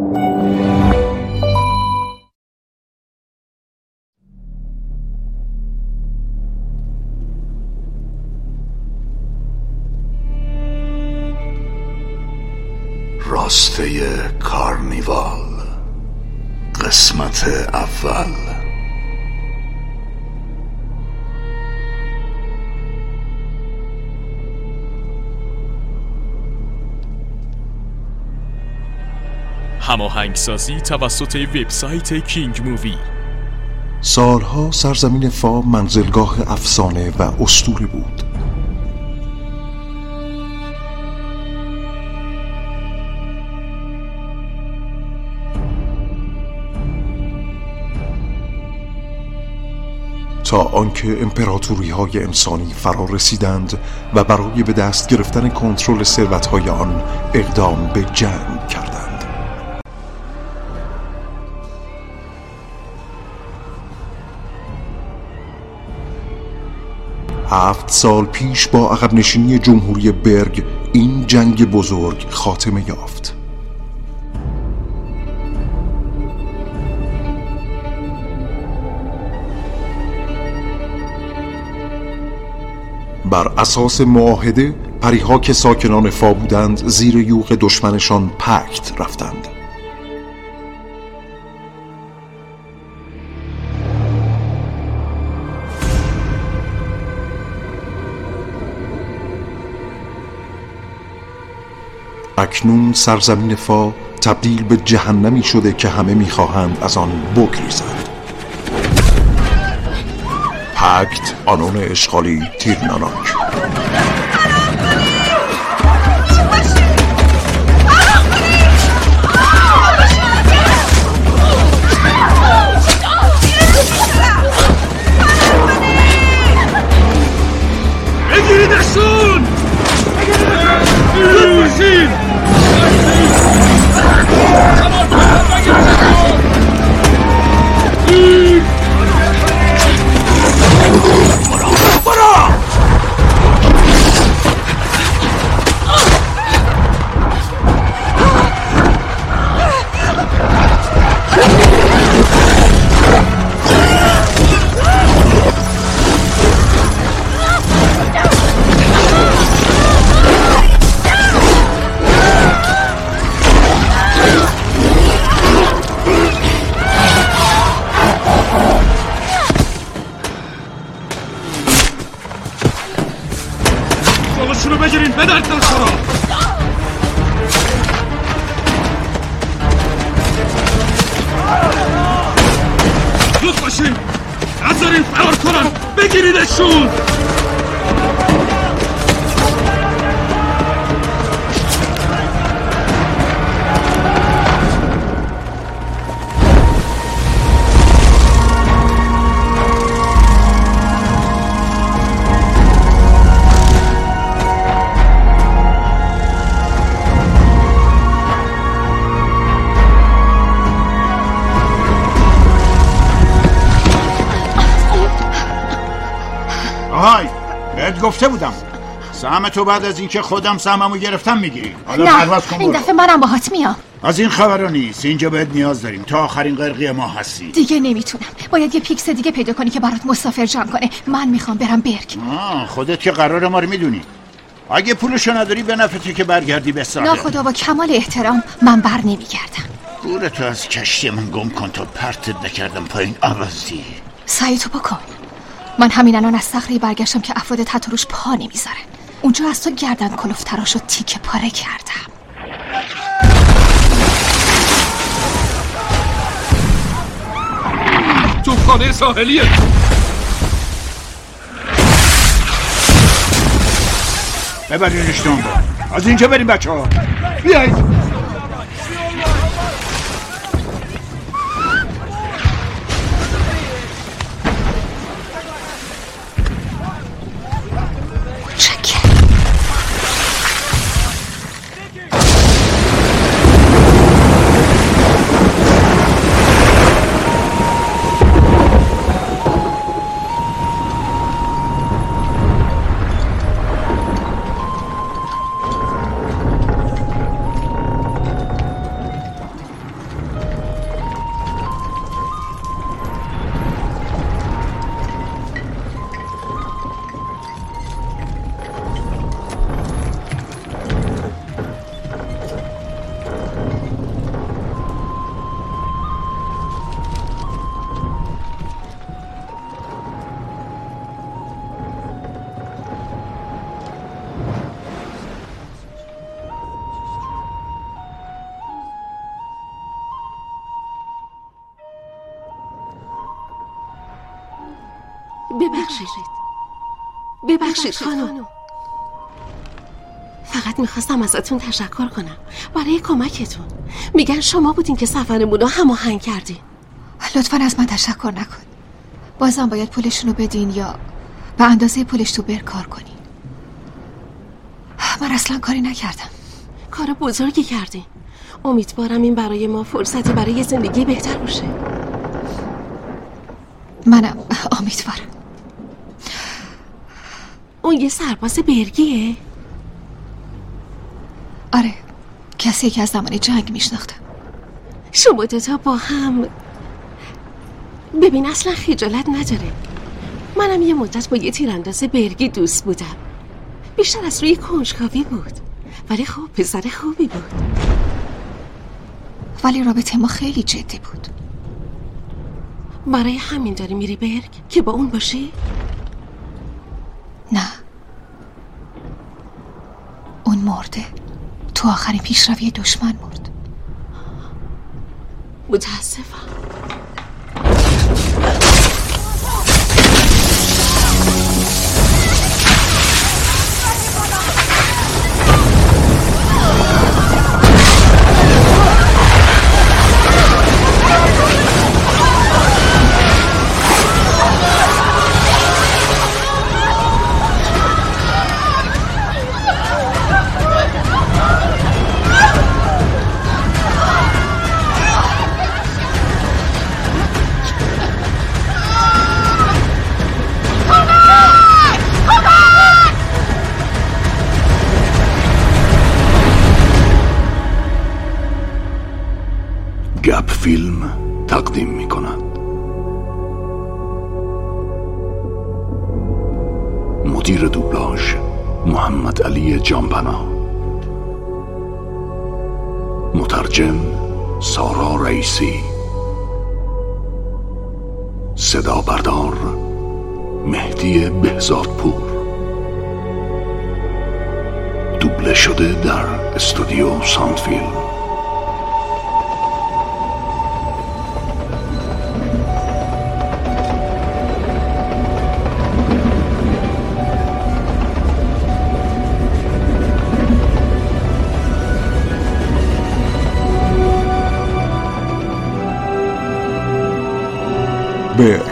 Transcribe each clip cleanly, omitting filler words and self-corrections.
راسته کارنیوال قسمت اول. هماهنگسازی توسط وبسایت کینگ مووی. سالها سرزمین فا منزلگاه افسانه و اسطوره بود. تا آنکه امپراتوری‌های انسانی فرا رسیدند و برای به دست گرفتن کنترل ثروت‌های آن اقدام به جنگ کردند. هفت سال پیش با عقب نشینی جمهوری برگ این جنگ بزرگ خاتمه یافت. بر اساس معاهده پریها که ساکنان فا بودند زیر یوغ دشمنشان پکت رفتند. اکنون سرزمین فا تبدیل به جهنمی شده که همه میخواهند از آن بگریزند. پکت آنون اشغالی تیرناناک. بگیریدشون! زود باشید! جلوشونو بگیرین بدرد داشتارا. زود باشین نذارین فرار کنن. بگیریدشون. آهای بهت گفته بودم سهم تو بعد از اینکه خودم سهممو گرفتم میگیری. حالا پرواز کن. این دفعه منم باهات میام. از این خبرا نیست. اینجا بهت نیاز داریم. تا آخرین قرقی ما هستی. دیگه نمیتونم. باید یه پیکس دیگه پیدا کنی که برات مسافر جمع کنه. من میخوام برم برگ. خودت که قرار ما رو میدونی. اگه پولشو نداری به نفعته که برگردی به ساحل. ناخدا با کمال احترام من بر نمیگردم. گورتو از کشتی من گم کن تا پرتت نکردم پایین. عوضی سعی تو بکن. من همین الان از صخره برگشتم که افرادت حتی روش پا نمیذارن. اونجا از تو گردن کلوف تراش و تیکه پاره کردم. توپخانه ساحلیه. ببرینش دنبال. از اینجا بریم بچه‌ها. بیایید. ببخشید خانم. فقط میخواستم ازتون تشکر کنم برای کمکتون. میگن شما بودین که سفرمون رو هماهنگ کردین. لطفاً از من تشکر نکن. بازم باید پولشونو بدین یا به اندازه پولش تو بر کار کنین. من اصلا کاری نکردم. کار بزرگی کردین. امیدوارم این برای ما فرصتی برای زندگی بهتر باشه. منم امیدوارم. اون یه سرباز برگیه؟ آره، کسی که از زمان جنگ میشناختم. شما دوتا با هم. ببین اصلا خجالت نداره. منم یه مدت با یه تیرانداز برگی دوست بودم. بیشتر از روی کنجکاوی بود، ولی خب پسر خوبی بود. ولی رابطه ما خیلی جدی بود. برای همین داری میری برگ که با اون باشی؟ نه، اون مرده. تو آخرین پیشروی دشمن مرد. متاسفم. گپ فیلم تقدیم می کند مدیر دوبلاژ محمد علی جانپناه، مترجم سارا رئیسی، صدا بردار مهدی بهزادپور، دوبله شده در استودیو ساندفیلم. برگ.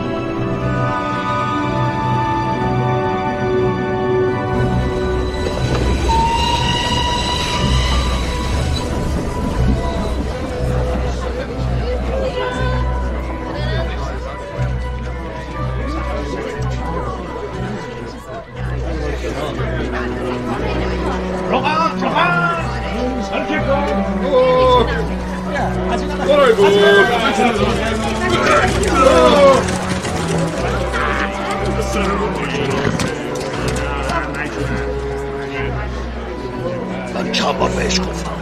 من چند بار بهش گفتم.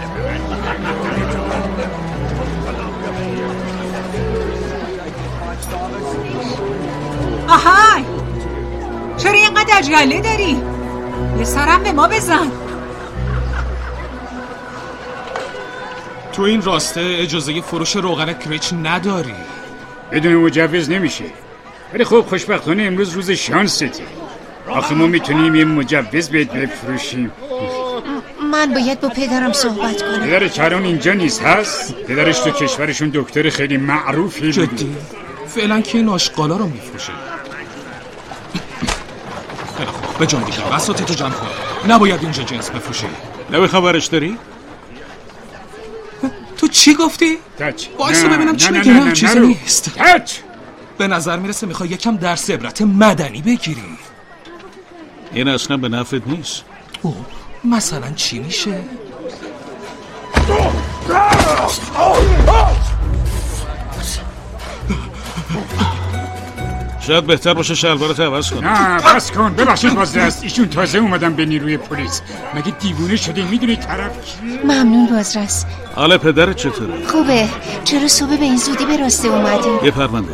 آهای، چرا اینقدر عجله داری؟ یه سرم به ما بزن. تو این راسته اجازه فروش روغن کریچ نداری. بدون مجوز نمیشه. ولی خب خوشبختانه امروز روز شانسته. آخه ما میتونیم یه مجوز بهت بفروشیم. من باید با پدرم صحبت کنم. پدر چران اینجا نیست هست؟ پدرش تو کشورشون دکتر خیلی معروفی. جدی؟ فعلا که این آشغالا رو میفروشه. خیلی خوب، به جان دیگه بساطتو جمع کن. نباید اینجا جنس بفروشی. نباید خبرش داری؟ تو چی گفتی؟ تچ. بایستا ببینم چی میگی. نه چیزی نیست. تچ. به نظر میرسه میخوای یکم درس عبرت مدنی بگیری. این اصلا به نفعت نیست. اوه، مثلا چی میشه؟ شاید بهتر باشه شلوارت عوض کنی. نه بس کن. ببخشید بازرس، ایشون تازه اومدن به نیروی پلیس. مگه دیوونه شده؟ میدونی طرف کیه؟ ممنون بازرس. حالا پدرت چطوره؟ خوبه. چرا صبح به این زودی به راسته اومدی؟ یه پرونده.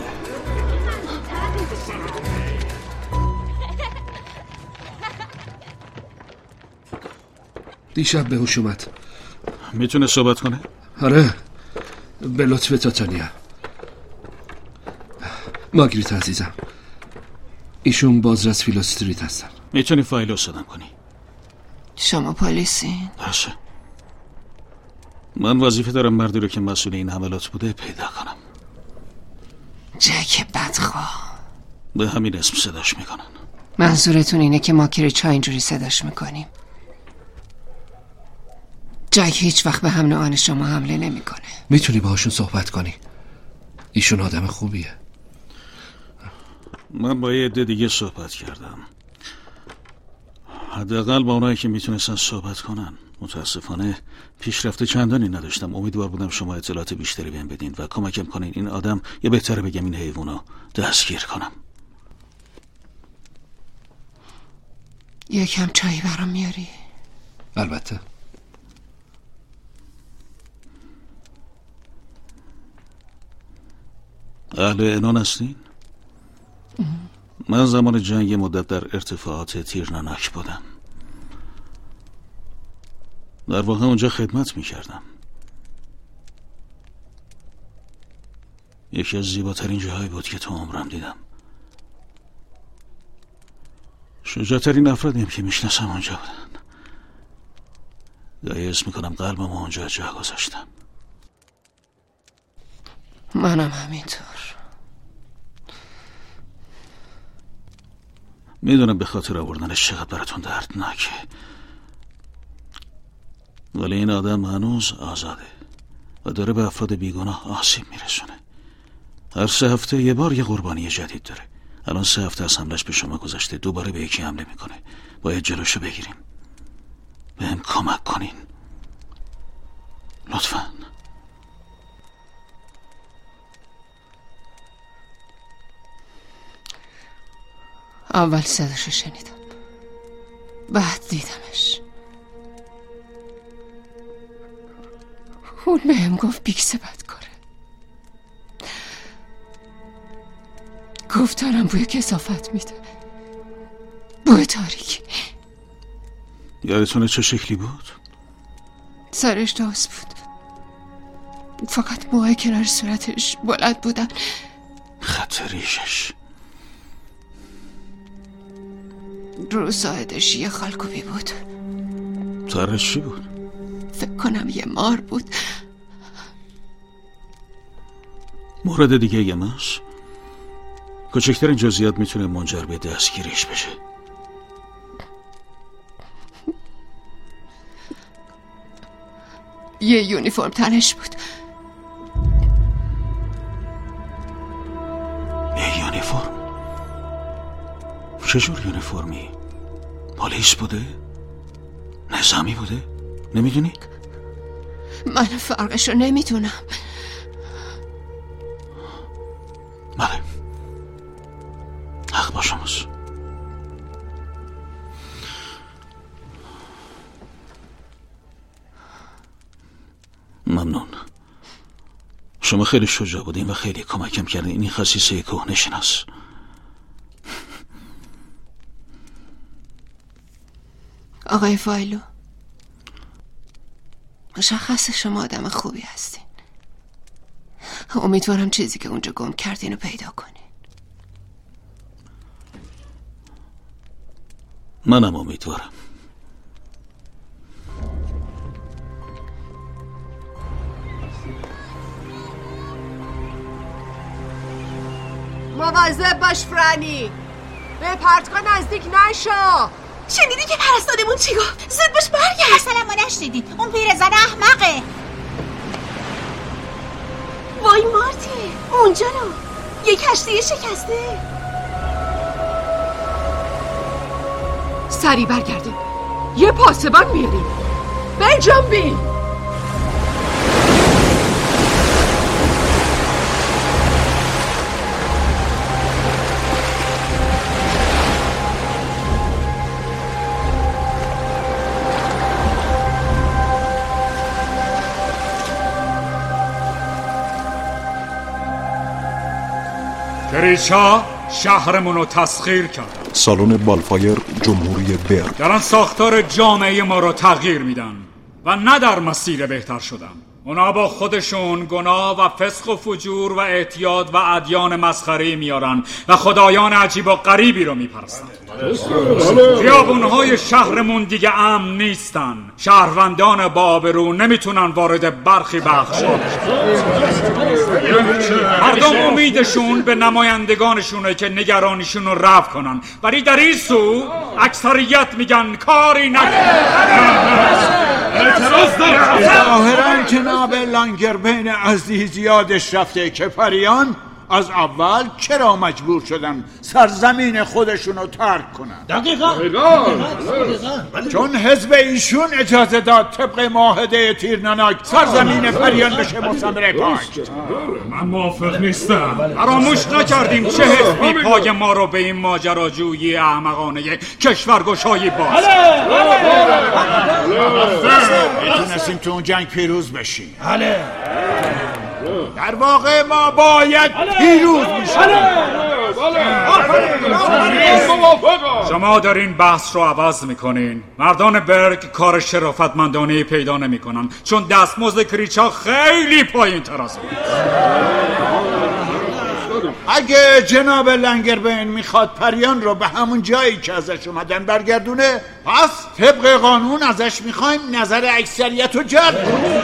دیشب به هوش اومد. میتونه صحبت کنه؟ آره، به لطف تاتانیا. مارگریت عزیزم، ایشون بازرس فیلو استریت هستن. میتونی فایل رو صدام کنی؟ شما پلیسین؟ باشه. من وظیفه دارم مردی رو که مسئول این حملات بوده پیدا کنم. جک بدخواه. به همین اسم صداش میکنن. منظورتون اینه که ما کریچا اینجوری صداش میکنیم؟ جک هیچ وقت به هم نوعان شما حمله نمیکنه. میتونی باهاشون صحبت کنی. ایشون آدم خوبیه. من با یه عده دیگه صحبت کردم. حداقل با اونایی که میتونستن صحبت کنن. متاسفانه پیشرفت چندانی نداشتم. امیدوار بودم شما اطلاعات بیشتری بهم بدین و کمکم کنین این آدم، یا بهتره بگم این حیوانو، دستگیر کنم. یکم چایی برام میاری؟ البته. اهل عنان هستین؟ من زمان جنگ یه مدت در ارتفاعات تیرناناک بودم. در واقع اونجا خدمت میکردم. یکی از زیباترین جاهایی بود که تو عمرم دیدم. شجاعترین افرادیم که میشناسم اونجا بودن. گاهی حس میکنم قلبم اونجا جا گذاشتم. منم همینطور. میدونم به خاطر آوردنش چقدر براتون دردناکه، ولی این آدم هنوز آزاده و داره به افراد بیگناه آسیب میرسونه. هر 3 هفته یه بار یه قربانی جدید داره. الان 3 هفته از حملش به شما گذشته، دوباره به یکی حمله میکنه. باید جلوشو بگیریم. بهم کمک کنین لطفاً. اول صداشو شنیدم، بعد دیدمش. اون بهم گفت بیکسه بدکاره. گفت دارم بوی کثافت میده، بوی تاریکی. یادتونه چه شکلی بود؟ سرش داس بود، فقط موهای کنار صورتش بلند بودن. خط ریشش. رو ساعدش یه خالکوبی بود. سرش چی بود؟ فکر کنم یه مار بود. مورد دیگه یه ماست؟ کوچکترین جزئیات میتونه منجر به دستگیریش بشه. یه یونیفرم تنش بود. یه یونیفرم؟ چجور یونیفرمی؟ پلیس بوده؟ نظامی بوده؟ نمیدونی؟ من فرقشو نمیتونم. بله، حق با شماست. ممنون. شما خیلی شجاع بودین و خیلی کمکم کردین. این خصیصه کهنه‌شناس. آقای فایلو، مشخصه شما آدم خوبی هستین. امیدوارم چیزی که اونجا گم کردین رو پیدا کنین. منم امیدوارم. مواظب باش فرانی، به پرتگاه نزدیک نشو. شنیدی که پرستادمون چی گفت؟ زود باش برگرد. اصلا ما نشنیدید، اون پیرزن احمقه. وای مارتی، اونجا رو یه کشتی شکسته. سریع برگردیم، یه پاسبان میاریم. بجنبین. کریچا شهرمون رو تسخیر کرد. سالن بالفایر جمهوری برد. دارن ساختار جامعه ما رو تغییر میدن و نه در مسیر بهتر شدن. اونا با خودشون گناه و فسق و فجور و اعتیاد و ادیان مسخره میارن و خدایان عجیب و غریبی رو میپرستن. خیابونهای شهرمون دیگه امن نیستن. شهروندان با آبرو نمیتونن وارد برخی بخشا. مردم امیدشون به نمایندگانشونه که نگرانیشون رو رفع کنن، ولی در این سو اکثریت میگن کاری نکن. ظاهراً جناب لانگربین عزیز یادش رفته که پریان از اول چرا مجبور شدن سرزمین خودشونو ترک کنن. دقیقاً. چون حزب ایشون اجازه داد طبق معاهده تیرناناک سرزمین پریان بشه مستعمره پاک. من موافق نیستم. فراموش نکردیم چه حزبی پای ما رو به این ماجراجویی احمقانه کشورگشایی باز. میتونستیم تو اون جنگ پیروز بشیم. در واقع ما باید پیروز بشیم. شما دارین بحث رو عوض میکنین. مردان برگ کار شرافتمندانه پیدا نمیکنن چون دستمزد کریچا خیلی پایین تر است. اگه جناب لنگربین میخواد پریان رو به همون جایی که ازش اومدن برگردونه، پس طبق قانون ازش میخوایم نظر اکثریت رو جلب کنیم.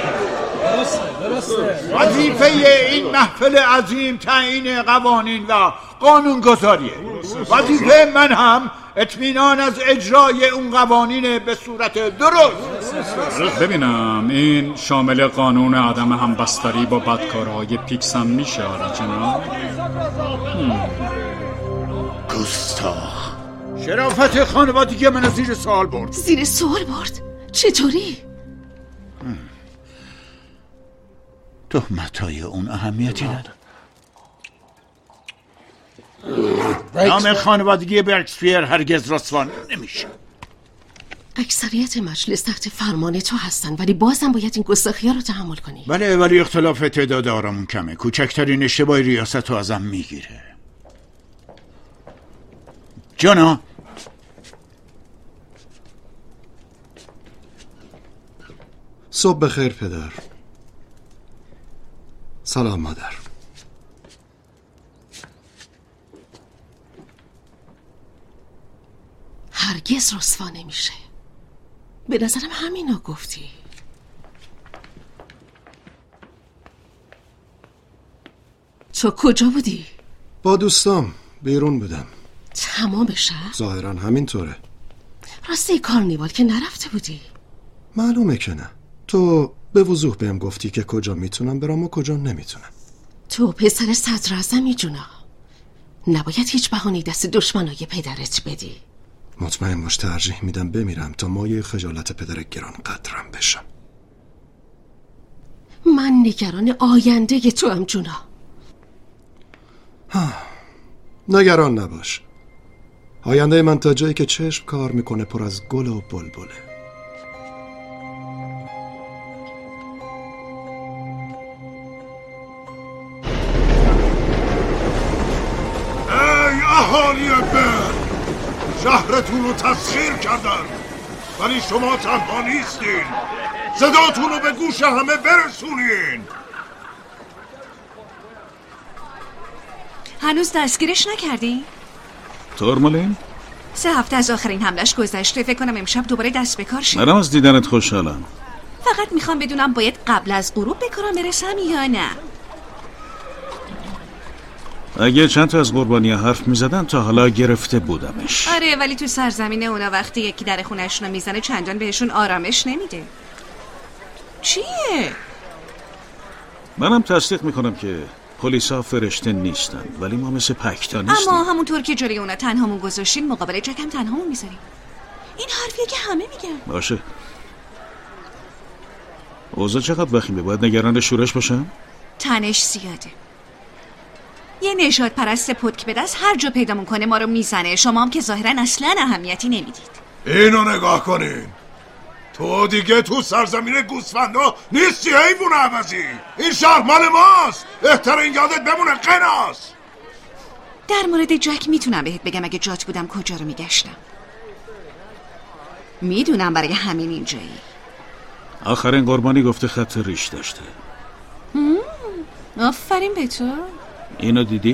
وظیفه این محفل عظیم تعیین قوانین و قانون گذاریه. وظیفه من هم اطمینان از اجرای اون قوانین به صورت درست. ببینم این شامل قانون عدم همبستری با بدکارهای پیکس هم میشه جناب؟ گستاخ. شرافت خانوادگی من زیر سوال برد. زیر سوال برد؟ چطوری؟ تهمت‌های اون اهمیتی نداره. نام خانوادگی برکسپیر هرگز رسوا نمیشه. اکثریت مجلس تحت فرمان تو هستن، ولی بازم باید این گستاخی‌ها رو تحمل کنی. بله، ولی اختلاف تعداد آرامون کمه. کوچکترین اشتباه ریاست رو ازم میگیره. جانا، صبح بخیر پدر. سلام مادر. هرگز رسوا نمیشه. به نظرم همینو گفتی. تو کجا بودی؟ با دوستام بیرون بودم. تمام شب؟ ظاهرا همینطوره. راستی کارنیوال که نرفته بودی؟ معلومه که نه. تو به وضوح بهم گفتی که کجا میتونم برام و کجا نمیتونم. تو پسر صدراعظمی جونا، نباید هیچ بهانه‌ای دست دشمنای پدرت بدی. مطمئن باش ترجیح میدم بمیرم تا مایه خجالت پدر گران قدرم بشم. من نگران آینده تو هم جونا. نگران نباش. آینده من تا جایی که چشم کار میکنه پر از گل و بلبله. اهالی برگ، شهرتون رو تسخیر کردن، ولی شما تنها نیستین. صداتون رو به گوش همه برسونین. هنوز دستگیرش نکردی؟ تورمالین؟ 3 هفته از آخرین حملش گذشته. فکر کنم امشب دوباره دست به کار شه. منم از دیدنت خوشحالم. فقط میخوام بدونم باید قبل از غروب به کارم برسم یا نه. اگه چند تا از قربانی حرف میزدن تا حالا گرفته بودمش. آره، ولی تو سرزمین اونا وقتی یکی در خونه‌شون رو میزنه چندان بهشون آرامش نمیده. چیه؟ منم تصدیق میکنم که پلیسا فرشته نیستن، ولی ما مثل پکتا نیستیم. اما همونطور که جلوی اونا تنهامون گذاشتیم مقابل جک هم تنهامون میذاریم. این حرفیه که همه میگن. باشه. اوضاع چقدر وخیمه؟ باید نگران شورش باشم؟ تنش زیاده. یه نژاد پرست پتک به دست هر جا پیدا میکنه ما رو میزنه. شما هم که ظاهرا اصلا اهمیتی نمیدید. اینو نگاه کنین. تو دیگه تو سرزمین گوسفندا نیستی حیوان عوضی. این شهر مال ماست. بهتر این یادت بمونه قناس. در مورد جک میتونم بهت بگم اگه جات بودم کجا رو میگشتم. میدونم برای همین اینجایی. آخرین قربانی گفته خط ریش داشته. آفرین به تو. اینو دیدی؟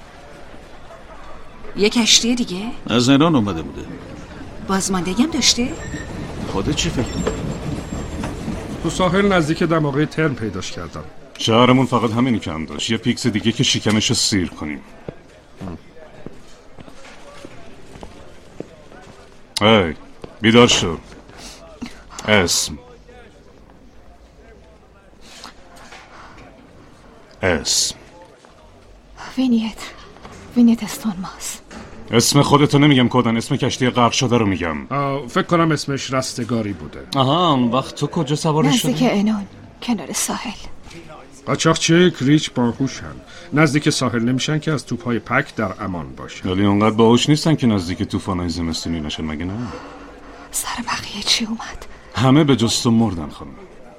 یه کشتی دیگه؟ از ایران اومده بوده. بازماندگی هم داشته؟ خودت چی فکر می‌کنی؟ تو ساحل نزدیک دماغه ترن پیداش کردم. شهرمون فقط همینی کم داشت، یه پیکس دیگه که شکمشو سیر کنیم. ای بیدار شو. اسم وینیت استونماس. اسم خودتو نمیگم کودن، اسم کشتی غرق شده رو میگم. فکر کنم اسمش رستگاری بوده. آها، وقت تو کجا سوار شدی؟ نزدیک انون، کنار ساحل. قاچاقچی ریچ باهوشن. نزدیک ساحل نمیشن که از توپ‌های پک در امان باشن. ولی اونقدر باهوش نیستن که نزدیک طوفان‌های زمستونی نشن، مگه نه؟ سر بقیه چی اومد؟ همه به جز تو مردن خانم.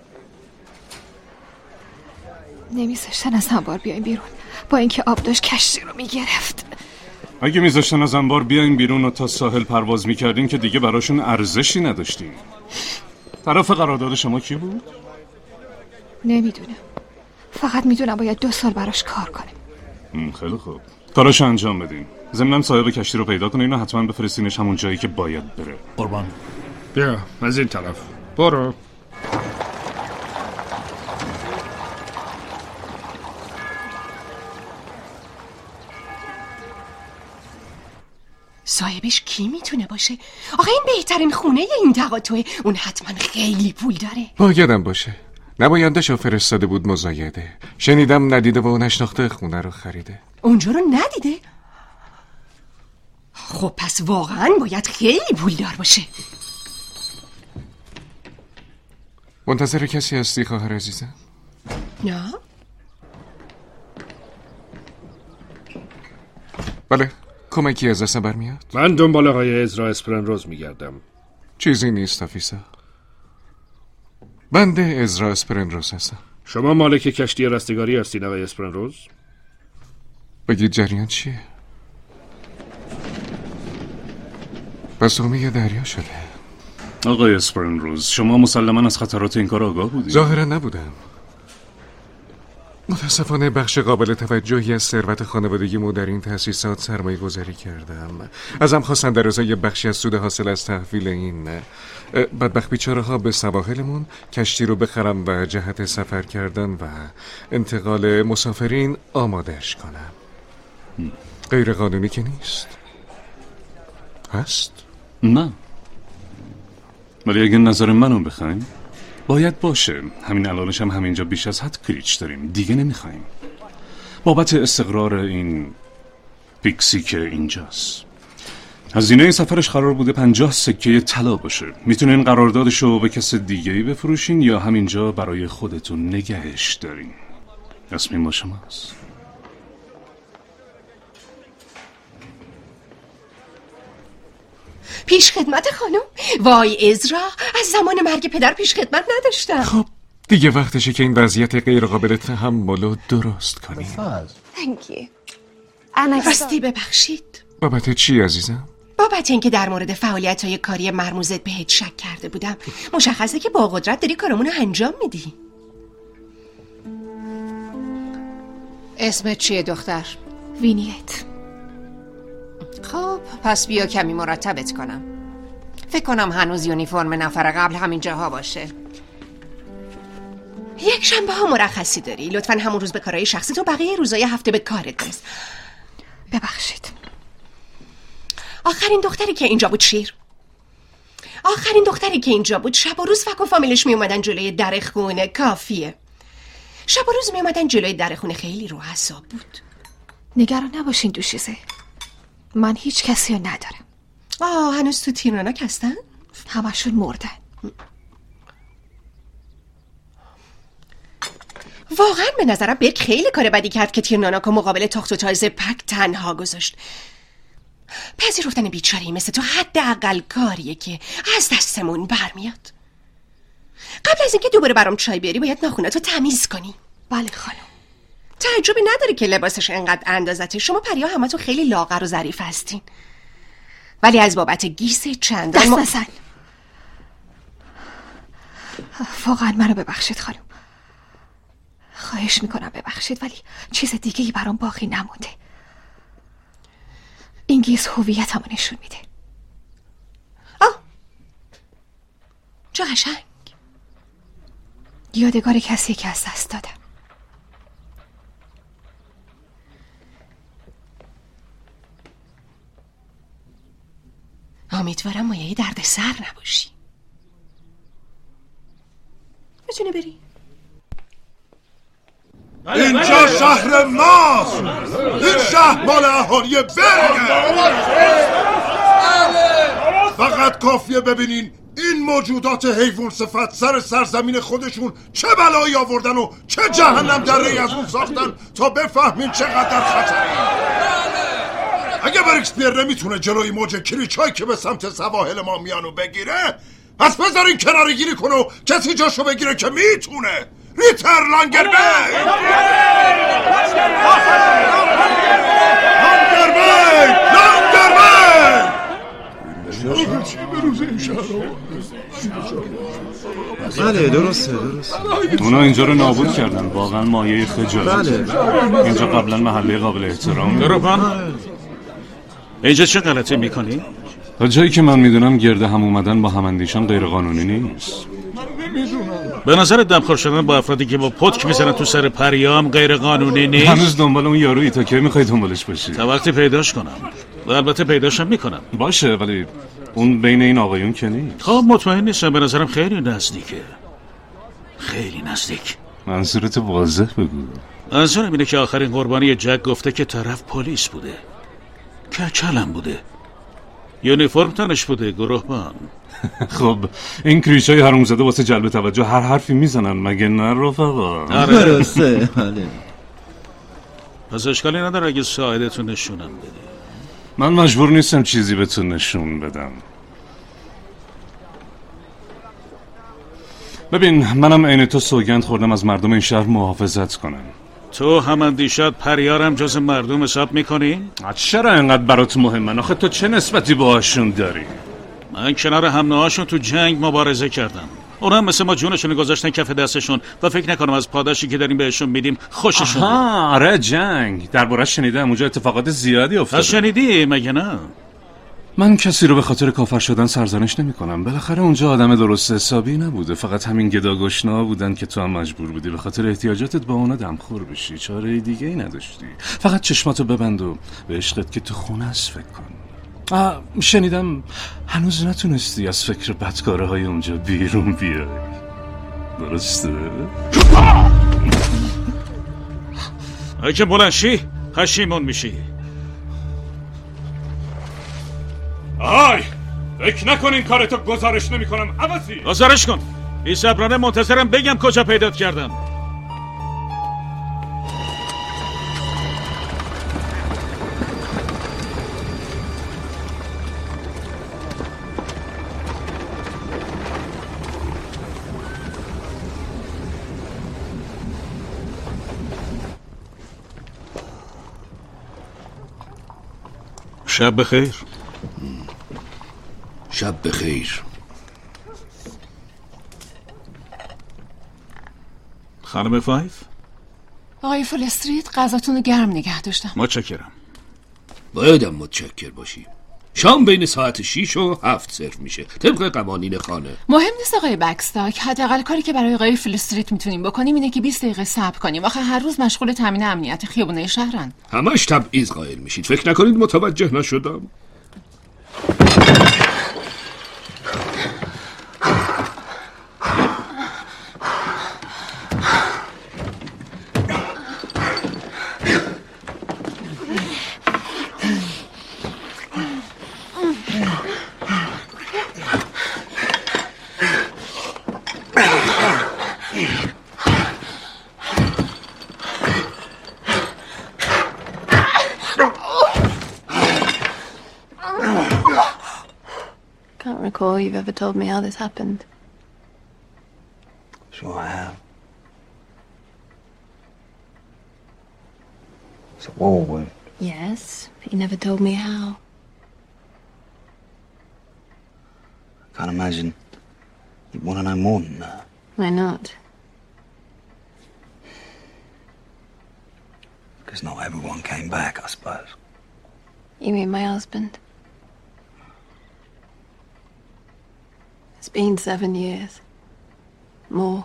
نمیذاشتن از انبار بیایم بیرون، با اینکه آب داشت کشتی رو میگرفت. اگه میذاشتن از انبار بیایم بیرون و تا ساحل پرواز میکردین که دیگه براشون ارزشی نداشتین. طرف قرارداد شما کی بود؟ نمیدونم، فقط میدونم باید 2 سال براش کار کنیم. خیلی خوب، کاراشو انجام بدین. ضمناً صاحب کشتی رو پیدا کنین و حتما بفرستینش همون جایی که باید بره. قربان بیا از این طرف. برو. صاحبش کی میتونه باشه؟ آخه این بهترین خونه این تقاطعه، اون حتما خیلی پول داره. بایدم باشه. نماینده‌شو فرستاده بود مزایده. شنیدم ندیده و نشناخته خونه رو خریده. اونجا رو ندیده؟ خب پس واقعا باید خیلی پولدار باشه. منتظر کسی هستی خواهر عزیزم؟ نه. بله، کمکی از دستم برمیاد؟ من دنبال آقای ازرا اسپرنروز میگردم. چیزی نیست آفیسر. بنده ازرا اسپرنروز هستم. شما مالک کشتی رستگاری هستین آقای اسپرنروز؟ بگید جریان چیه؟ پس میگه دریا شده. آقای اسپرنروز، شما مسلما از خطرات این کار آگاه بودید؟ ظاهرا نبودم. متاسفانه بخش قابل توجهی از ثروت خانوادگیمو در این تأسیسات سرمایه گذاری کردم. ازم خواستن در ازای بخشی از سود حاصل از تحویل این بدبخت بیچاره ها به سواحلمون کشتی رو بخرم و جهت سفر کردن و انتقال مسافرین آمادهش کنم. غیر قانونی که نیست؟ هست؟ نه، ولی اگه نظر منو بخواین باید باشه. همین الانش هم همینجا بیش از حد کریچ داریم، دیگه نمیخوایم. بابت استقرار این پیکسی که اینجاست. هزینه این سفرش قرار بوده 50 سکه طلا باشه. میتونین قراردادشو به کس دیگه‌ای بفروشین یا همینجا برای خودتون نگهش دارین. تصمیم با شماست. پیش خدمت خانم. وای ازرا، از زمان مرگ پدر پیش خدمت نداشتم. خب دیگه وقتشه که این وضعیت غیر قابل تحمل رو درست کنیم. راستی ببخشید. بابت چی عزیزم؟ بابت اینکه در مورد فعالیت‌های کاری مرموزت بهت شک کرده بودم. مشخصه که با قدرت داری کارمونو انجام میدی. اسمت چیه دختر؟ وینیت. خب پس بیا کمی مرتبت کنم. فکر کنم هنوز یونیفرم نفر قبل همین جاها باشه. یک شنبه ها مرخصی داری. لطفاً همون روز به کارهای شخصی تو بقیه روزای هفته به کارت برس. ببخشید. آخرین دختری که اینجا بود آخرین دختری که اینجا بود شب و روز فک و فامیلش می اومدن جلوی در خونه. کافیه. شب و روز می اومدن جلوی در خونه. خیلی رو اعصاب بود. نگران نباشین دوشیزه، من هیچ کسی رو ندارم. هنوز تو تیراناک هستن؟ همشون مردن. واقعا به نظرم برک خیلی کار بدی کرد که تیرناناک و مقابل تاخت و تاز پک تنها گذاشت. پذیرفتن بیچاری مثل تو حداقل کاریه که از دستمون برمیاد. قبل از اینکه دوباره برام چای بیاری باید ناخوناتو تمیز کنی. بله خانم. تعجبی نداره که لباسش انقدر اندازته. شما پریا همتون خیلی لاغر و ظریف هستین، ولی از بابت گیس چندان دست نزن. واقعا منو ببخشید خانم. خواهش میکنم ببخشید، ولی چیز دیگه ای برام باقی نمونده. این گیز هویتمو نشون میده. چه قشنگ. یادگار کسی که از دست دادم. امیدوارم مایه درد سر نباشی. میتونی بری؟ اینجا شهر ماست. این شهر مال اهالی برگه. فقط کافیه ببینین این موجودات حیوان صفت سر سرزمین خودشون چه بلایی آوردن و چه جهنم دره از اون ساختن تا بفهمین چقدر خطری. اگه بریکسپیر نمیتونه جلوی موج کریچایی که به سمت سواحل ما میانو بگیره، پس بذارین کناری گیری کنه و کسی جاشو بگیره که میتونه. ریتر لانگربی! بله درسته. اونا اینجا رو نابود کردن. واقعا مایه خجالت. بله. اینجا قبلا محله قابل احترام. دروپان اینجا چه غلطی میکنی؟ تا جایی که من میدونم گرد هم اومدن با هماندیشان غیر قانونی نیست. به نظر دمخور شدن با افرادی که با پتک میزنن تو سر پریام غیر قانونی نیست؟ هنوز دنبال اون یارویی، تا کی میخوای دنبالش باشی؟ تا وقتی پیداش کنم. و البته پیداشم میکنم. باشه، ولی اون بین این آقایون که نیست. خب مطمئن نیستم، به نظرم خیلی نزدیکه. خیلی نزدیک. منظورت واضح بگو. منظورم اینه که آخرین قربانی جک گفته که طرف پلیس بوده، کچلم بوده، یونیفرم تنش بوده، گروهبان. خب این کریچای حرومزاده واسه جلب توجه هر حرفی میزنن، مگه نه رفقا؟ درسته. پس اشکالی نداره اگه ساعدتون نشونم بدی. من مجبور نیستم چیزی بهتون نشون بدم. ببین، منم عین تو سوگند خوردم از مردم این شهر محافظت کنم. تو هماندیشات پریارم جز مردم حساب میکنی؟ چرا اینقدر برات مهمن؟ آخه تو چه نسبتی باهاشون داری؟ من کنار هم نوعاشون تو جنگ مبارزه کردم. اونا هم مثل ما جونشون گذاشتن کف دستشون و فکر نکنم از پاداشی که داریم بهشون میدیم خوششون بیاد. آره جنگ درباره‌اش شنیدم، اونجا اتفاقات زیادی افتاده. شنیدی مگه نه؟ من کسی رو به خاطر کافر شدن سرزنش نمی کنم. بالاخره اونجا آدم درست حسابی نبوده، فقط همین گداگشنا بودن که تو هم مجبور بودی به خاطر احتیاجاتت با اونا دمخور بشی. چاره دیگه ای نداشتی، فقط چشماتو ببند و به عشقت که تو خونه است فکر کن. شنیدم هنوز نتونستی از فکر بدکاره های اونجا بیرون بیای، درسته؟ اگه بلنشی پشیمون میشی. آی فکر نکنین کارتو گزارش نمی کنم. عوضی گزارش کن. بی صبرانه منتظرم بگم کجا پیدات کردم. شب بخیر. شب بخیر. خانم فایف؟ آقای فول استریت، غذاتون رو گرم نگه داشتم. متشکرم. بایدم متشکر باشی. شام بین ساعت 6 و 7 سرو میشه طبق قوانین خانه. مهم نیست آقای بکستاک، حداقل کاری که برای آقای فول استریت میتونیم بکنیم اینه که 20 دقیقه صبر کنیم. آخه هر روز مشغول تامین امنیت خیابونه شهرن. همش تبعیض قائل میشید. فکر نکنید متوجه نشدم. Can't recall you've ever told me how this happened. Sure I have. It's a whirlwind. Yes, but you never told me how. Can't imagine you'd want to know more than that. Why not? Because not everyone came back, I suppose. You mean my husband? It's been 7 years. More.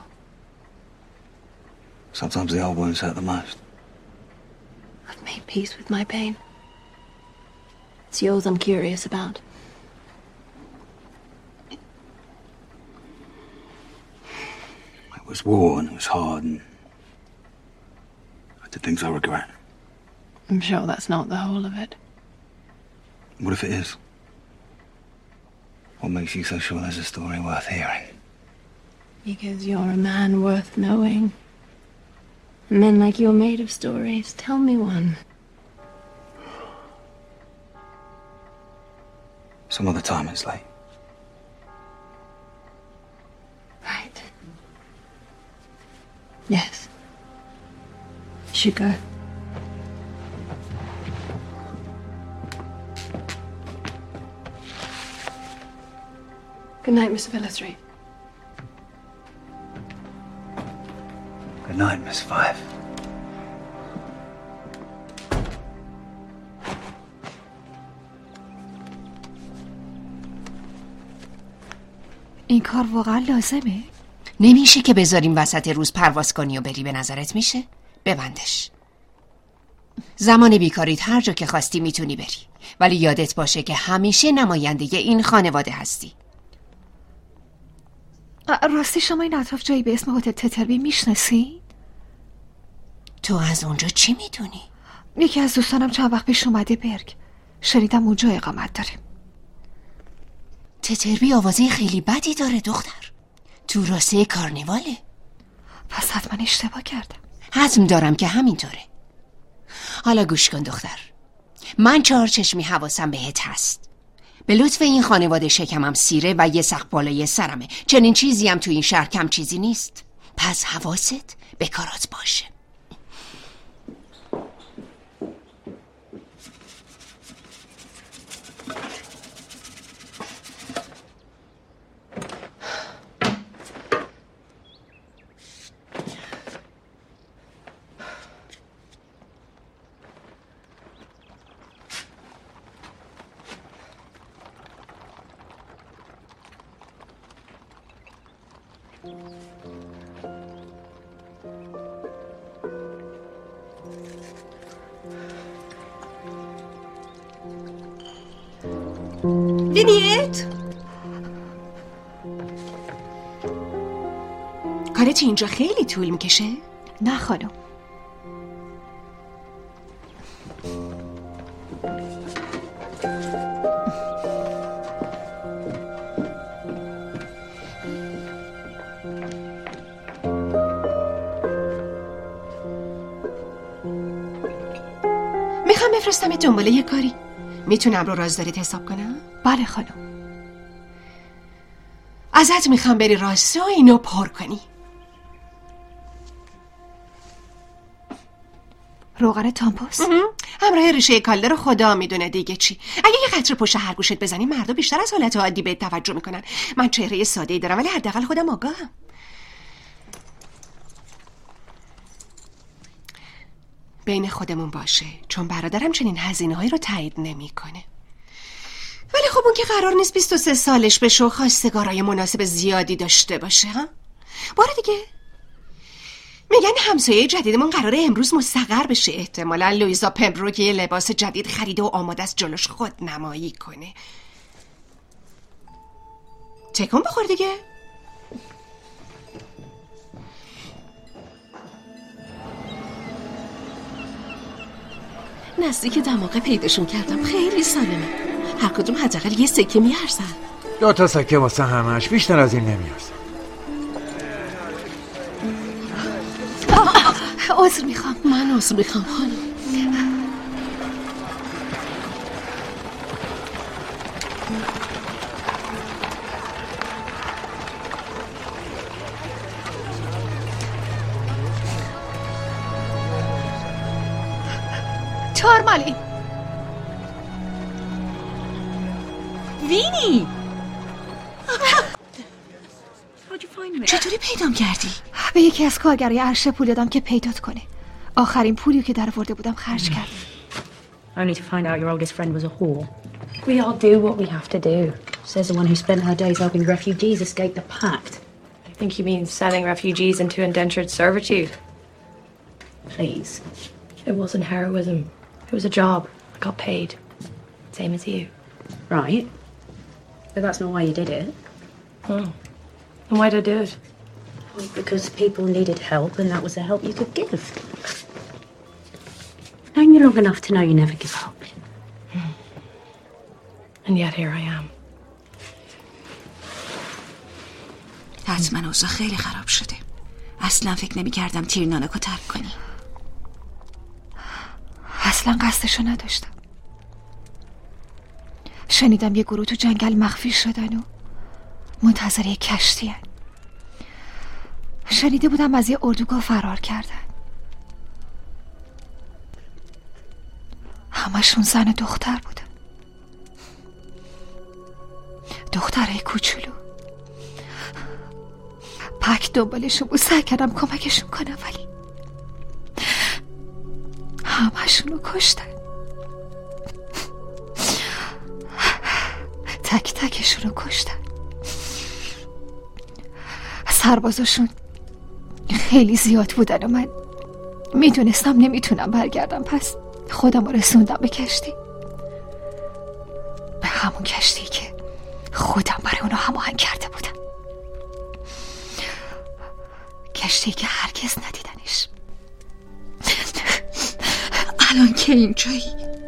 Sometimes the old wounds hurt the most. I've made peace with my pain. It's yours I'm curious about. It was war and it was hard and I did things I regret. I'm sure that's not the whole of it. What if it is? What makes you so sure there's a story worth hearing? Because you're a man worth knowing. Men like you're made of stories. Tell me one. Some other time, Inslee. Right. Yes. You should go. Good night, Mr. Philistreet. Good night, Miss Five. این کار واقعا لازمه؟ نمیشه که بذاریم وسط روز پرواز کنی و بری. به نظرت میشه؟ ببندش. زمان بیکاریت هر جا که خواستی میتونی بری، ولی یادت باشه که همیشه نماینده این خانواده هستی. راستی شما این اطراف جایی به اسم هتل تتربی میشناسی؟ تو از اونجا چی میدونی؟ یکی از دوستانم چند وقت پیش اومده برگ. شنیدم اونجا اقامت داره. تتربی آوازه خیلی بدی داره دختر. تو راسته کارنیواله. پس حتما اشتباه کردم. حتم دارم که همینطوره. حالا گوش کن دختر. من 4 چشمی حواسم بهت هست. به لطف این خانواده شکمم سیره و یه سقف بالای سرمه. چنین چیزی هم تو این شهر کم چیزی نیست. پس حواست به کارات باشه. وینیت؟ کارت اینجا خیلی طول میکشه؟ نه خانم. میخوام بفرستم دنباله یه کاری. میتونم رو رازداریت حساب کنم؟ بله خانم. ازت میخوام بری راسته و اینو پر کنی. روغن تامپوس؟ همراه ریشه کالده رو خدا میدونه دیگه چی. اگه یه قطره پشت هر گوشت بزنی مردا بیشتر از حالت عادی به توجه میکنن. من چهره ساده‌ای دارم ولی حداقل خودم آگاهم. بین خودمون باشه، چون برادرم چنین هزینه‌هایی رو تایید نمیکنه. ولی خب اون که قرار نیست 23 سالش بشه و خواستگارای مناسب زیادی داشته باشه. ها؟ باره دیگه میگن همسایه جدیدمون قراره امروز مستقر بشه. احتمالاً لویزا پمبروک یه لباس جدید خریده و آماده است جلوش خود نمایی کنه. تکون بخور دیگه. نزدیک دماغه پیداشون کردم. خیلی سالمه. هر کدوم حداقل یه سکه میارزن. 2 سکه واسه همش، بیشتر از این نمیارزن. عذر میخوام. من عذر میخوام خانم. تارمالین. وینی. چطوری پیدام کردی؟ به یکی از کارگرای عرشه پول دادم که پیدات کنه. آخرین پولی که درآورده بودم خرج کردم. Only to find out your oldest friend was a whore. We all do what we have to do, says the one who spent her days helping refugees escape the pact. I think you mean selling refugees into indentured servitude. Please. It wasn't heroism. It was a job. I got paid. Same as you. Right. But that's not why you did it. Oh. And why did I do it? Well, because people needed help and that was the help you could give. Known you long enough to know you never give up. And yet here I am. حتما اوضاع خیلی خراب شده. اصلا فکر نمی کردم تیرنانکو ترک کنی. اصلا قصدشو نداشتم. شنیدم یه گروه تو جنگل مخفی شدن و منتظر یه کشتی هن. شنیده بودم از یه اردوگاه فرار کردن. همشون زن و دختر بودن. دخترای کوچولو. پک دنبالشون بود. سعی کردم کمکشون کنم ولی همشونو کشتن. تک تکشونو کشتن. سربازاشون خیلی زیاد بودن و من میدونستم نمیتونم برگردم، پس خودم رسوندم به کشتی. به همون کشتی که خودم برای اونا هماهنگ کرده بودم. کشتی که هرگز ندیدنش. الان که اینجایی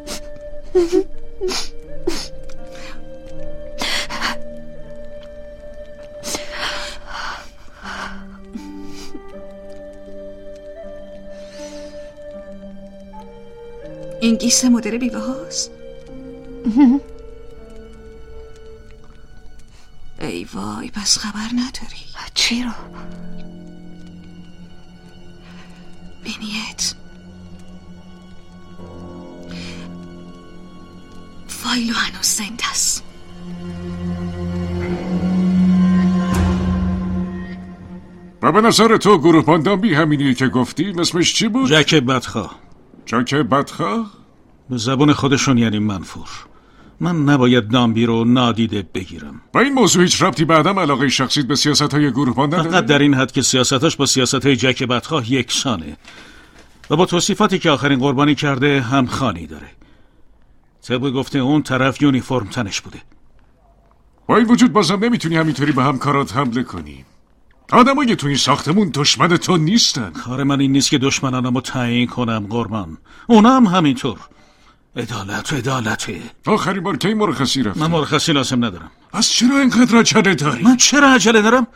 این گیسه مدر بیوه هاست. ای وای، پس خبر نداری؟ چی رو؟ بینیت فایلو هنوز زنده است. و به نظر تو گروه پاندامبی همینیه که گفتیم؟ اسمش چی بود؟ جک بدخواه. جک بدخواه؟ به زبان خودشون یعنی منفور. من نباید دامبی رو نادیده بگیرم. با این موضوع هیچ ربطی بعدم علاقه شخصیت به سیاست‌های گروه پاندامبی نداره؟ فقط در این حد که سیاستاش با سیاست‌های جک بدخواه یکسانه و با توصیفاتی که آخرین قربانی کرده همخوانی داره. طبق گفته اون طرف یونیفرم تنش بوده. با این وجود بازم نمیتونی همینطوری به همکارات حمله کنی. آدمای تو این ساختمون دشمن تو نیستن. کار من این نیست که دشمنانمو تعیین کنم قربان. اونا هم همینطور. عدالته. آخرین بار کی مرخصی رفتی؟ من مرخصی لازم ندارم. از چرا اینقدر عجله داری؟ من چرا عجله دارم؟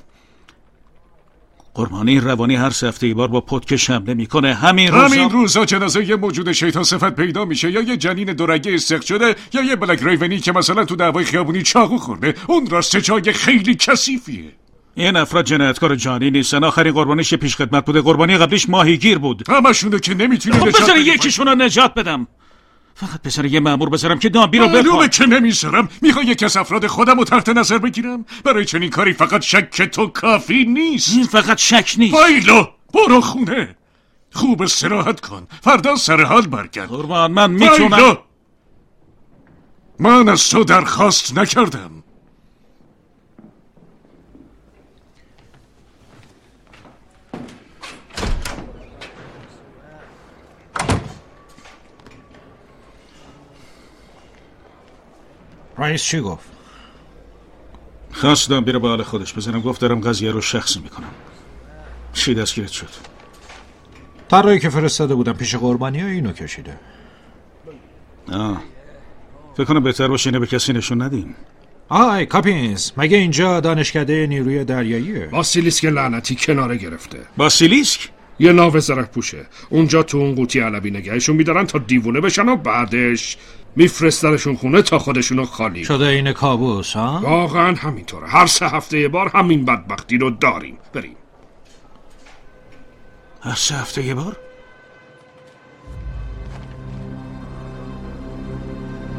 قربانی روانی هر 3 هفته ای بار با پتکش حمله میکنه. همین روزا جنازه یه موجود شیطان صفت پیدا میشه، یا یه جنین دورگه استخ شده، یا یه بلک ریونی که مثلا تو دعوای خیابونی چاقو خورده. اون راسته جای خیلی کثیفیه. این افراد جنایتکار جانی نیستن. آخرین قربانیش پیش خدمت بوده. قربانی قبلیش ماهیگیر بود. همشونو که نمیتونی نجات بدی. بذار یکیشونو نجات بدم. فقط بذار یه مأمور بذارم که دامبی رو معلومه که نمیذارم. میخوای یکی از افراد خودم رو تحت نظر بگیرم؟ برای چنین کاری فقط شک تو کافی نیست. این فقط شک نیست. فایلو برو خونه. خوب استراحت کن. فردا سر حال برگرد. قربان من میتونم. فایلو من از تو درخواست نکردم. رئیس چی گفت؟ خواست دامبی رو به حال خودش بزنم. گفت دارم قضیه رو شخصی میکنم. چی دستگیرت شد؟ طرحی که فرستاده بودم پیش قربانی ها اینو کشیده. فکر کنم بهتر باشه اینو به کسی نشون ندیم. آی کاپینز، مگه اینجا دانشکده نیروی دریاییه؟ باسیلیسک لعنتی کناره گرفته. باسیلیسک؟ یه ناو زرق پوشه. اونجا تو اون قوطی علبی نگهشون میدارن تا دیوونه بشن و بعدش میفرستنشون خونه تا خودشونو خالی شده این کابوس ها؟ واقعا همینطوره. هر 3 هفته یه بار همین بدبختی رو داریم. بریم. هر 3 هفته یه بار؟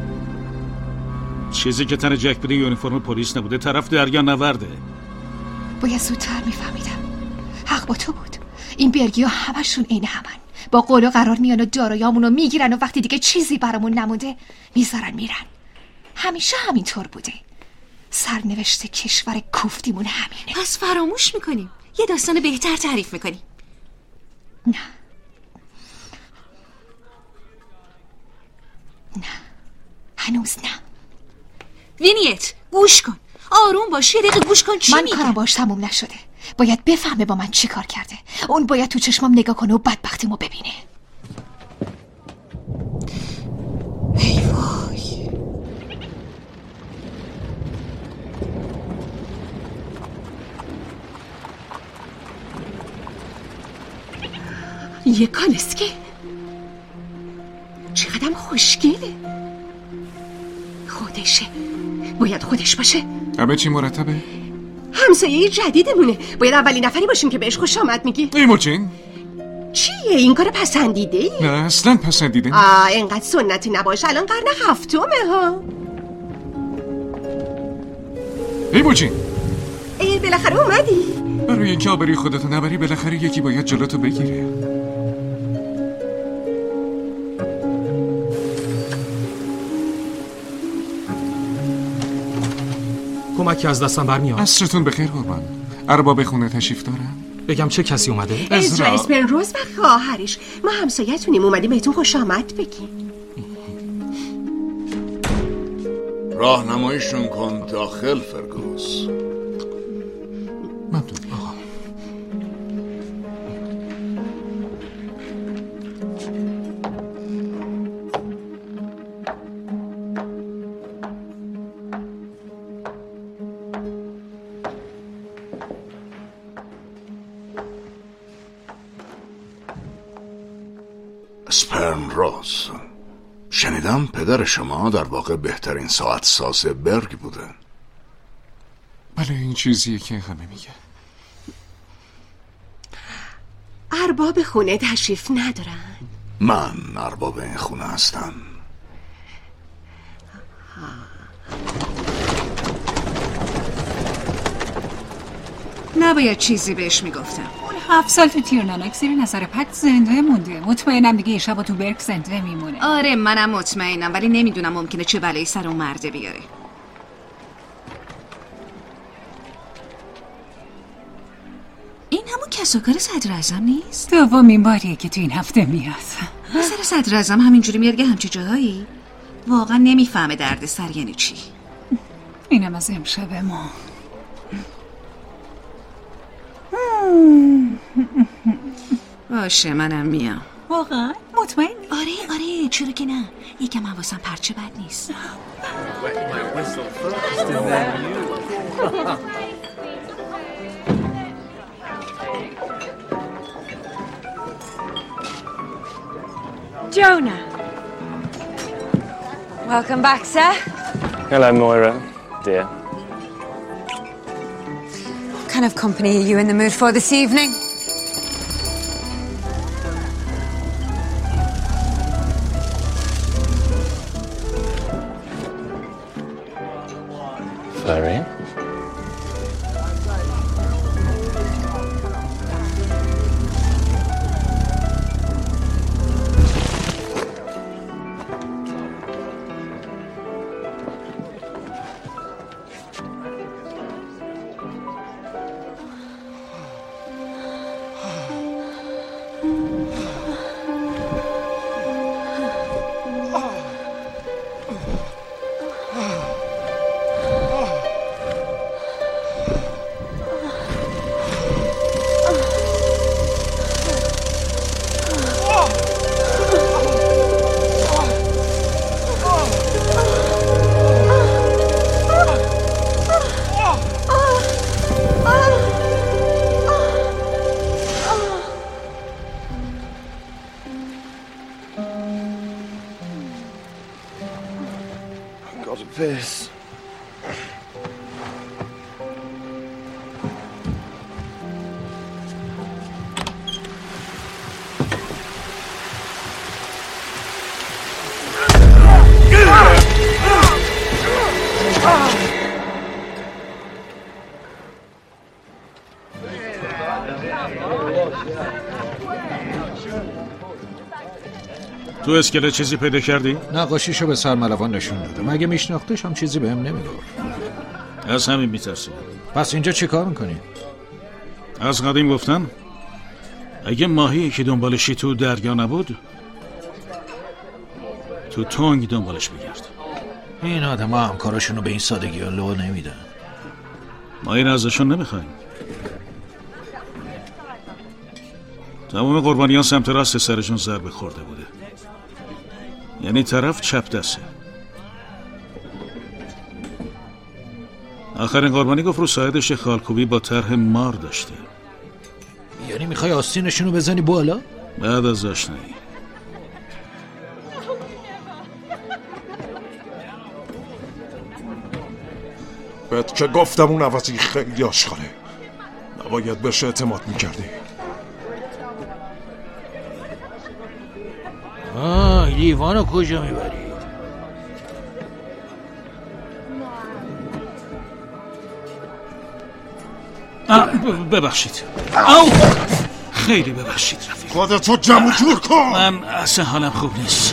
چیزی که تن جک بوده یونیفرم پلیس نبوده. طرف دریا نورده. باید زودتر میفهمیدم. حق با تو بود. این برگی ها همشون عین همن. با قولو قرار میان و دارایامونو میگیرن و وقتی دیگه چیزی برامون نمونده میذارن میرن. همیشه همینطور بوده. سرنوشت کشور کوفتیمون همینه. پس فراموش میکنیم. یه داستان بهتر تعریف میکنیم. نه هنوز نه. وینیت گوش کن. آروم باش، یه دقیقه گوش کن چی من میگه. کارم باش تموم نشده. باید بفهمه با من چی کار کرده. اون باید تو چشمام نگاه کنه و بدبختیمو ببینه. ای وای. یه کالسکه چقدرم خوشگله. خودشه. باید خودش باشه. همه چی مرتبه؟ همسایه جدیدمونه. باید اولین نفری باشیم که بهش خوش آمد میگی. ایموجین چیه این کار پسندیده ای؟ نه اصلا پسندیده. اینقدر سنتی نباش. الان قرن 7 ها. ایموجین بالاخره اومدی. برای اینکه آبروی خودتو نبری بالاخره یکی باید جلوتو بگیره. کمکی از دستم برمیاد. عصرتون بخیر قربان. ارباب خونه تشریف دارن؟ بگم چه کسی اومده؟ ازرا اسپنروز و خواهرش. ما همسایه‌تونیم، اومدیم بهتون خوش آمد بگیم. راهنماییشون کن داخل فرگوس. ممنون آقا. اسپنروز، شنیدم پدر شما در واقع بهترین ساعت ساز برگ بوده. بله این چیزیه که همه میگه. ارباب خونه تشریف ندارن. من ارباب این خونه هستم. نباید چیزی بهش میگفتم. اون 7 سال تو تیرناناک زیر نظر پت زنده مونده. مطمئنم دیگه یه شبا تو برگ زنده میمونه. آره منم مطمئنم، ولی نمیدونم ممکنه چه بلایی سر اون مرده بیاره. این همون کساکار صدراعظم نیست؟ دومین باریه که تو این هفته میاد. پسر صدراعظم همینجوری میاد که همچه جاهایی؟ واقعا نمیفهمه درد سر یعنی چی. اینم از امشب ما. باشه منم میام. واقعا؟ مطمئنی؟ آره چرا که نه. یکم حواسم پرچه بد نیست. Jonah. Welcome back, sir. Hello, Moira, dear. What kind of company are you in the mood for this evening? Florian? This. تو اسکلت چیزی پیدا کردی؟ نقاشیشو به سرملوان نشون دادم. اگه میشناختش هم چیزی بهم نمیگفت. از همین میترسیدم. پس اینجا چی کار میکنی؟ از قدیم گفتن اگه ماهی که دنبالشی تو دریا نبود تو تنگ دنبالش بگرد. این آدم ها همکاراشونو به این سادگی ها لو نمیدن. ما این ازشون نمیخوایم. تمام قربانیان سمت راست سرشون ضربه خورده بوده، یعنی طرف چپ دسته. آخرین قربانی گفت رو ساعدش خالکوبی با طرح مار داشته. یعنی میخوای آستینشونو بزنی بالا؟ بعد از آشنایی. بهت که گفتم اون عوضی خیلی آشغاله، نباید بهش اعتماد میکردی. لیوانو کجا میبری؟ ببخشید. او خیلی ببخشید رفیق. خودتو جمع جور کن. من اصلا حالم خوب نیست.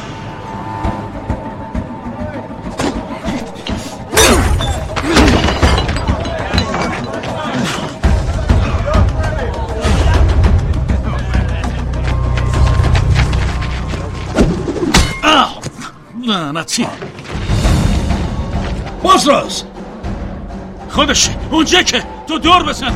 لعنتی. بازراز خودشه اونجا که تو دور بزن.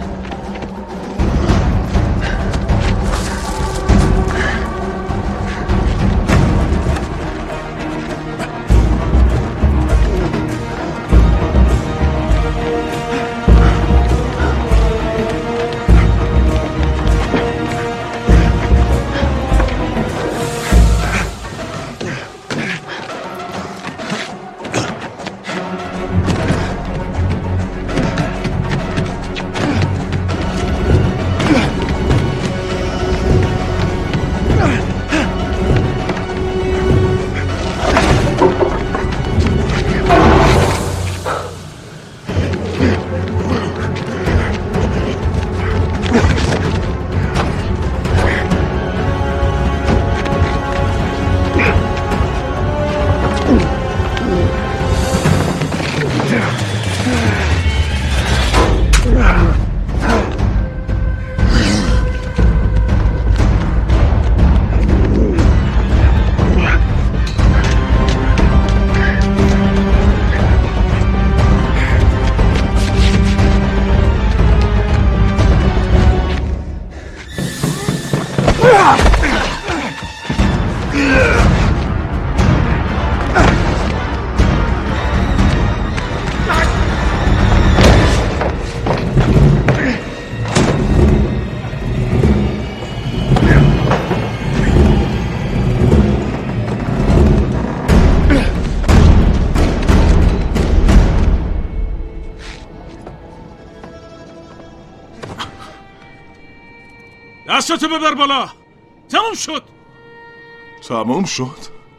دستتو ببر بالا. تموم شد. تموم شد؟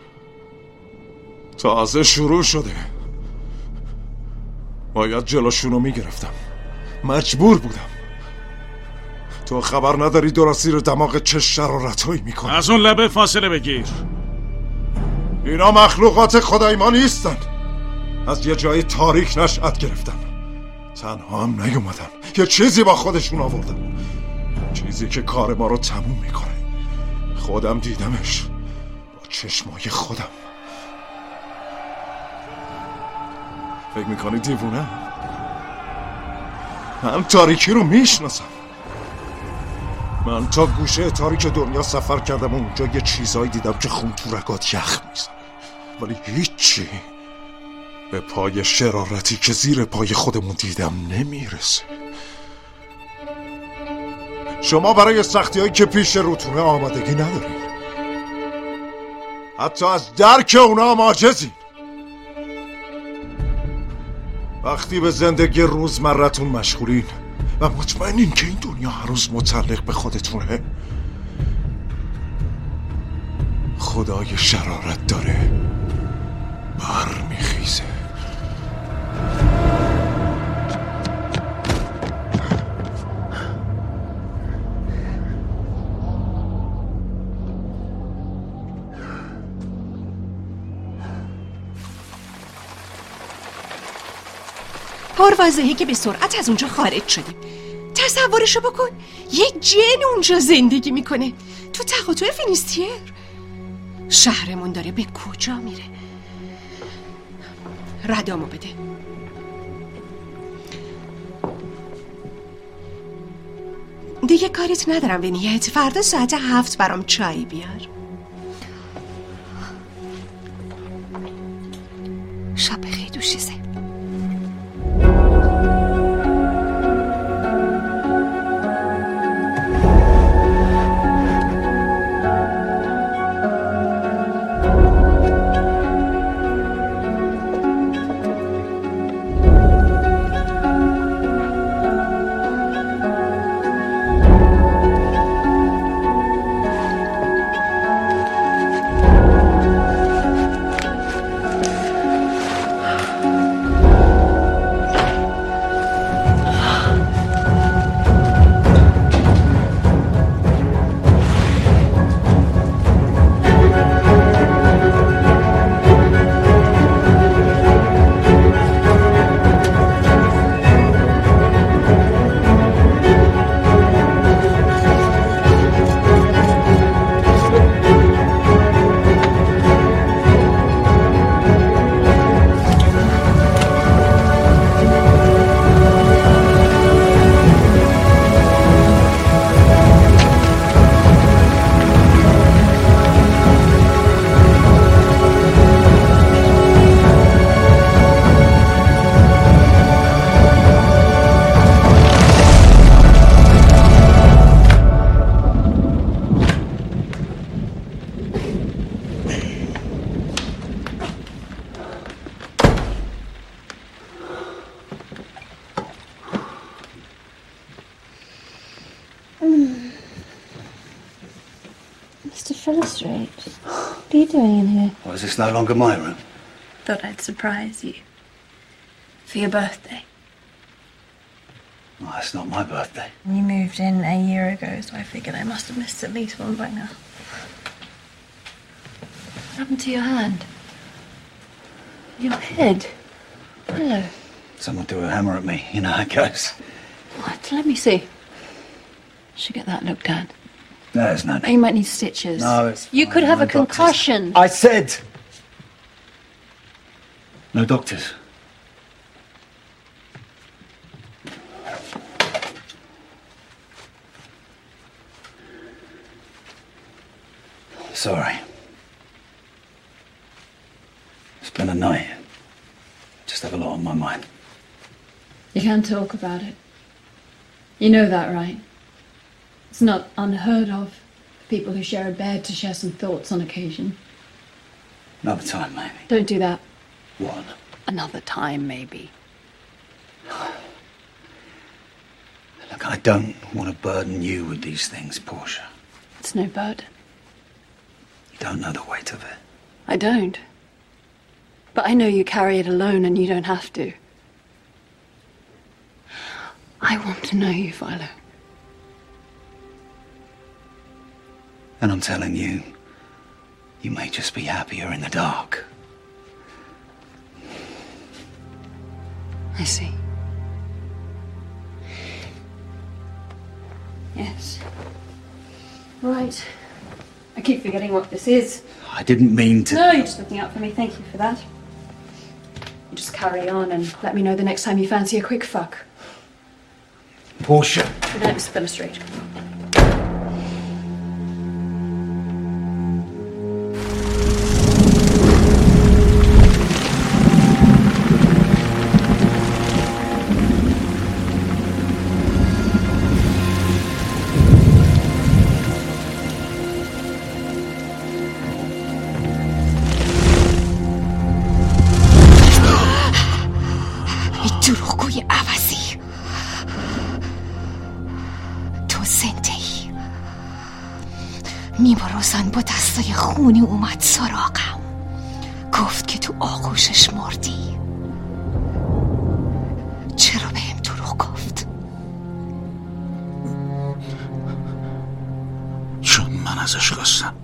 تازه شروع شده. باید جلوشونو میگرفتم. مجبور بودم. تو خبر نداری درستی رو دماغ چه شرارتایی میکنه. از اون لبه فاصله بگیر. اینا مخلوقات خدای ما نیستن. از یه جای تاریک نشأت گرفتن. تنها هم نیومدن، یه چیزی با خودشون آوردن، چیزی که کار ما رو تموم میکنه. خودم دیدمش با چشمای خودم. فکر میکنی دیوونه؟ من تاریکی رو میشناسم. من تا گوشه تاریک دنیا سفر کردم و اونجا یه چیزایی دیدم که خون تو رگات یخ میزنه، ولی هیچی به پای شرارتی که زیر پای خودمون دیدم نمیرسه. شما برای سختی هایی که پیش روتونه آمادگی ندارید. حتی از درک اونا هم عاجزین. وقتی به زندگی روزمرتون مشغولین و مطمئنین که این دنیا هر روز متعلق به خودتونه، خدای شرارت داره بر میخیزه. طور واضحه که به سرعت از اونجا خارج شدیم. تصورشو بکن، یه جن اونجا زندگی میکنه تو تقاطع فینیستیر. شهرمون داره به کجا میره؟ ردامو بده. دیگه کاریت ندارم به نیت. فردا ساعت 7 برام چای بیار. شب بخیر دوشیزه. Mr. Philostrate, what are you doing in here? Well, is this no longer my room? Thought I'd surprise you. For your birthday. Well, it's not my birthday. You moved in a year ago, so I figured I must have missed at least one by now. What happened to your hand? Your head? Hello. Someone threw a hammer at me. You know how it goes. What? Let me see. Should get that looked at. No, there's no need. You might need stitches. No, it's You fine. could have No a concussion. I said... No doctors. Sorry. It's been a night. Just have a lot on my mind. You can't talk about it. You know that, right? It's not unheard of for people who share a bed to share some thoughts on occasion. Another time, maybe. Don't do that. What? Another time, maybe. Look, I don't want to burden you with these things, Portia. It's no burden. You don't know the weight of it. I don't. But I know you carry it alone and you don't have to. I want to know you, Philo. And I'm telling you, you may just be happier in the dark. I see. Yes. Right. I keep forgetting what this is. I didn't mean to... No, you're just looking out for me. Thank you for that. You just carry on and let me know the next time you fancy a quick fuck. Portia. Good night, Mr. Philostrate. دروغگوی عوضی. تو زنده ای. میبروزن با دستای خونی اومد سراغم. گفت که تو آغوشش مردی. چرا بهم دروغ گفت؟ چون من ازش خواستم.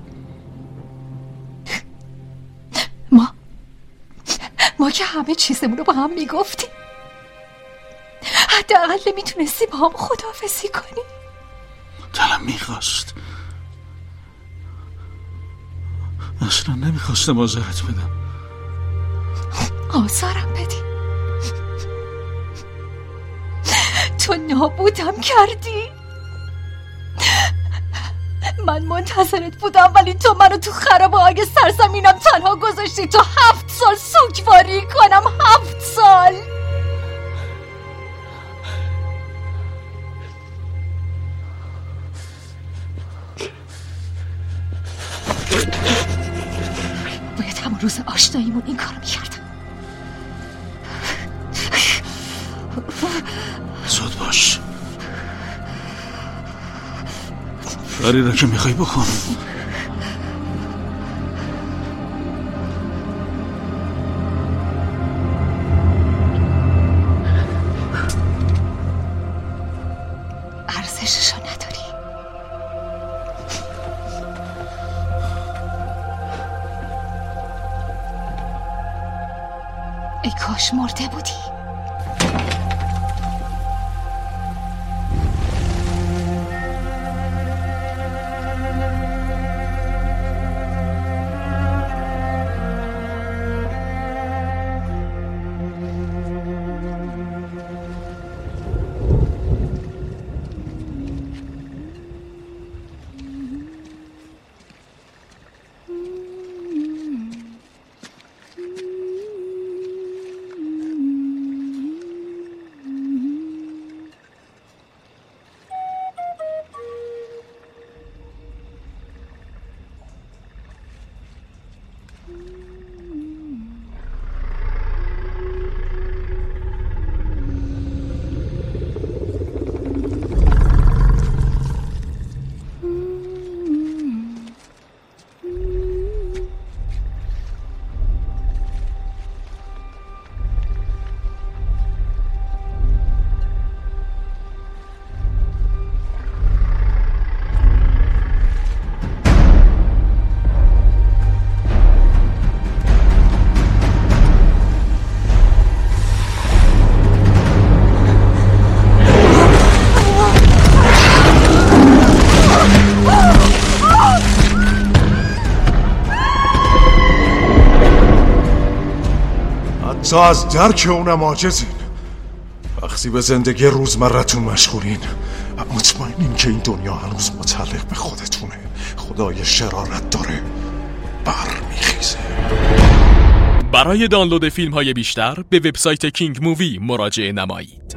ما که همه چیزمون رو با هم میگفتیم. حداقل نمیتونستی با هم خداحافظی کنی؟ دلم میخواست، اصلا نمیخواستم آزارت بدم. آزارم بدی؟ تو نابودم کردی؟ من منتظرت بودم ولی تو منو تو خرابه‌های سرزمینم تنها گذاشتی تا 7 سال سوگواری کنم. 7 سال. باید همون روز آشناییمون این کارو میکردم. زود باش، کاری را که میخوای بکن. ارزششو نداری. ای کاش مرده بودی. حتی از درک اونم عاجزین. وقتی به زندگی روزمرتون مشغولین مطمئنین که این دنیا هنوز متعلق به خودتونه. خدای شرارت داره برمیخیزه. برای دانلود فیلم های بیشتر به وبسایت کینگ مووی مراجعه نمایید.